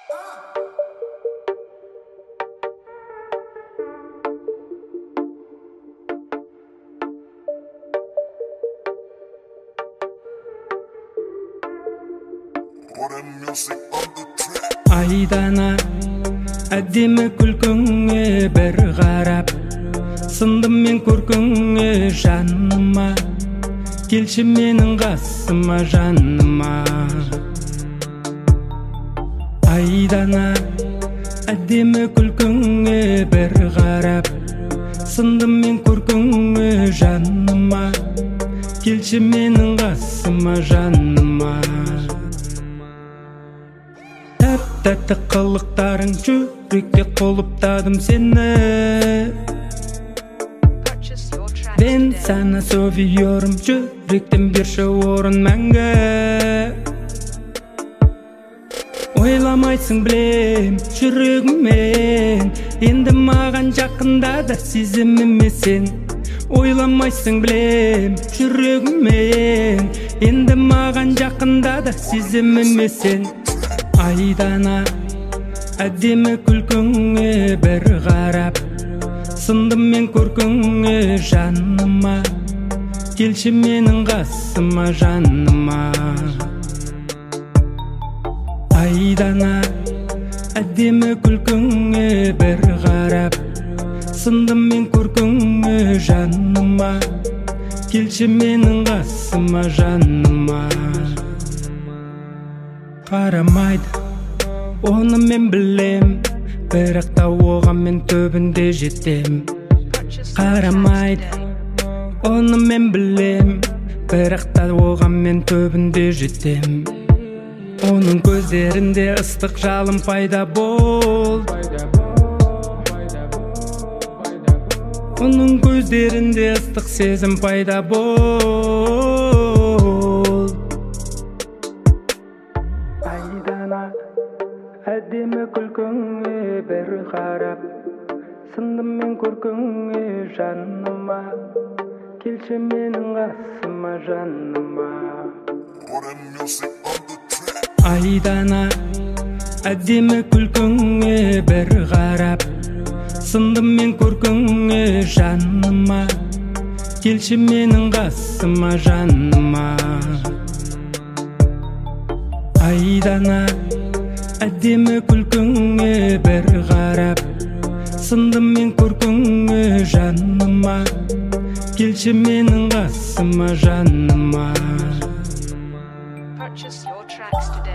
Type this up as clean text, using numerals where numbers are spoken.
Айдана әдемі күлкіңе бір қарап, сындым мен көркіңе жаныма, келші менің қасыма жаныма. Айдана әдемі күлкіңе бір қарап, сындым мен көркіңе жаныма, келші менің қасыма жаныма. Тәтті қылықтарың жүрекке құлыптадым сені. Мен сені сөйіyorum, жүректен берші орын мәңгі. Ойламайсың білем жүрегіммен, енді маған жақында да сезіміме сен. Ойламайсың білем жүрегіммен, енді маған жақында да сезіміме сен. Айдана әдемі күлкіңе бір қарап, сындым мен көркіңе жаныма, келші менің қасыма жаныма. Айдана әдемі күлкіңе бір қарап, сындым мен көркіңе жаныма, келші менің қасыма жаныма. Қарамайды, оны мен білем, бірақ та оған мен төбінде жетем. Қарамайды, оны мен білем, бірақ та оған мен төбінде жетем. Оның көздерінде ыстық жалын пайда бол. Оның көздерінде ыстық сезім пайда бол. Айдана әдемі күлкіңе бір қарап, сындым мен көркіңе жаныма, келші менің қасыма жаныма. Айдана әдемі күлкіңе бір қарап, сындым мен көркіңе жаныма, келші менің қасыма жаныма. Айдана әдемі күлкіңе бір қарап, сындым мен көркіңе жаныма, келші менің қасыма жаныма. Purchase your tracks today.